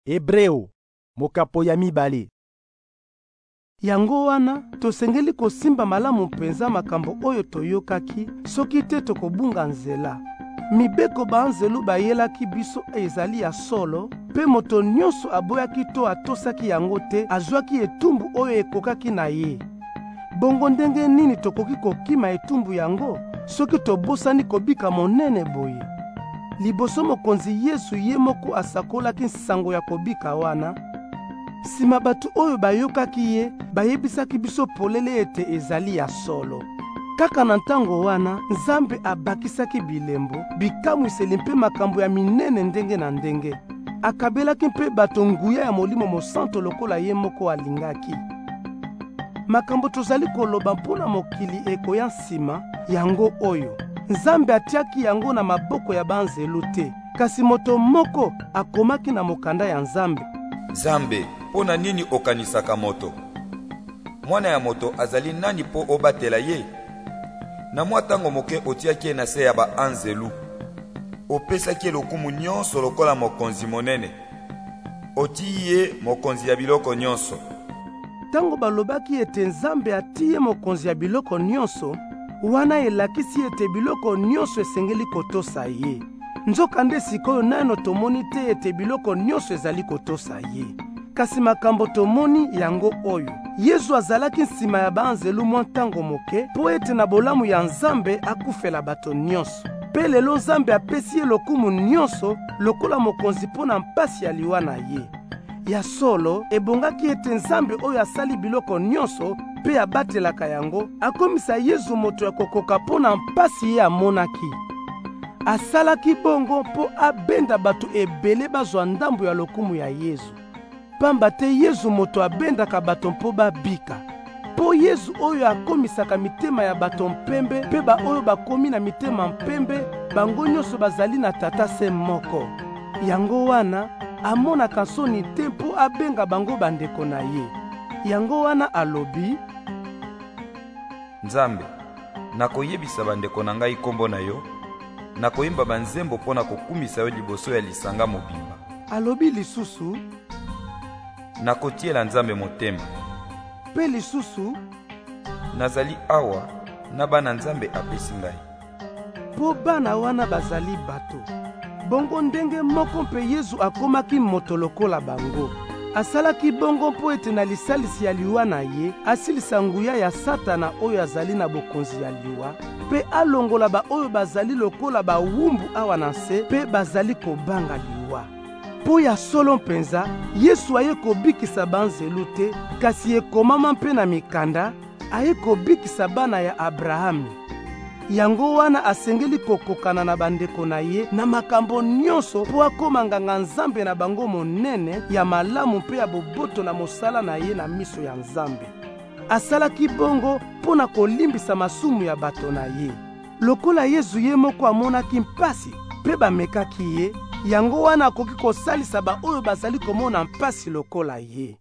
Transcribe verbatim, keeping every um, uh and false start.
Hebreo, mokapo ya mibale. Yango wana tosengeli kosimba malamu mpenza makambo oyo toyokaki soki te tokobunga nzela. Mibeko banzelu bayelaki biso ezali ya solo, pe moto nyonso aboyaki to atosaki yango te azwaki etumbu oyo ekokaki na ye. Bongo ndenge nini tokoki kokima etumbu yango soki tobosani kobika monene boye? Liboso mokonzi Yesu ye moko asakolaki nsango ya kobika wana. Sima batu oyo bayokaki ye bayebisaki biso polele ete ezali ya solo. Kaka na ntango wana Nzambe abakisaki bilembo bikamwiseli mpe makambo ya minene ndenge na ndenge. Akabelaki mpe bato nguya ya Molimo Mosantu lokola ye moko alingaki. Makambo tozali koloba mpona mokili ekoya nsima yango oyo Nzambe atiaki yango na maboko ya banzelu te, kasi moto moko akomaki na mokanda ya Nzambe. Nzambe, pona nini okanisaka moto? Mwana ya moto azali nani po obatela ye? Na mwa tango moke otiaki na se ya ba anzelu. Opesaki lokumu nyonso lokola mokonzi monene. Otiye mokonzi ya biloko nyonso. Tango balobaki ete Nzambe atiye mokonzi ya biloko nyonso, wana elakisi ete biloko nyonso esengeli kotosa ye. Nzokande sikoyo nano tomoni te ete biloko nyonso ezali kotosa ye. Kasi makambo tomoni yango oyo Yesu azalaki nsima ya banzelu mwa ntango moke po ete na bolamu ya Nzambe akufela bato nyonso. Pe lelo Nzambe apesi ye lokumu nyonso lokola mokonzi mpona mpasi ya liwa na ye. Ya solo ebongaki ete Nzambe oyo asali biloko nyonso pe abatelaka yango akomisa Yesu moto ya kokoka mpona mpasi ye amonaki. Asalaki bongo mpo abenda bato ebele bazwa ndambo ya lokumu ya Yesu. Pamba te Yesu moto abendaka bato mpo babika. Po Yesu oyo akomisaka mitema ya bato mpembe pe ba oyo bakomi na mitema mpembe bango nyonso bazali na tata se moko. Yango wana amonaka soni te mpo abenga bango bandeko na ye. Yango wana alobi: Nzambe, nakoyebisa bandeko na ngai kombo na yo, nakoyimba banzembo pona kokumisa yo liboso ya lisanga mobimba. Alobi lisusu: nakotiela Nzambe motema. Pe lisusu: nazali awa na bana Nzambe apesi ngai. Po bana wana bazali bato. Bongo ndenge moko mpe Yesu akomaki moto lokola bango. Asalaki bongo mpo ete na lisalisi ya liwa na ye asilisa nguya ya Satana oyo azali na bokonzi ya liwa, pe alongola ba oyo bazali lokola bawumbu awa na se pe bazali kobanga liwa. Po ya solo mpenza Yesu aye kobikisa banzelu te, kasi ekomama mpe na mikanda aye kobikisa bana ya Abrahami. Yango wana asengeli kokokana na bandeko na ye na makambo nyonso po akoma nganga Nzambe na bango monene ya malamu mpe ya boboto na mosala na ye na miso ya Nzambe. Asalaki bongo mpo na kolimbisa masumu ya bato na ye. Lokola Yesu ye moko amonaki mpasi pe bamekaki ye, yango wana akoki kosalisa ba oyo bazali komona mpasi lokola ye.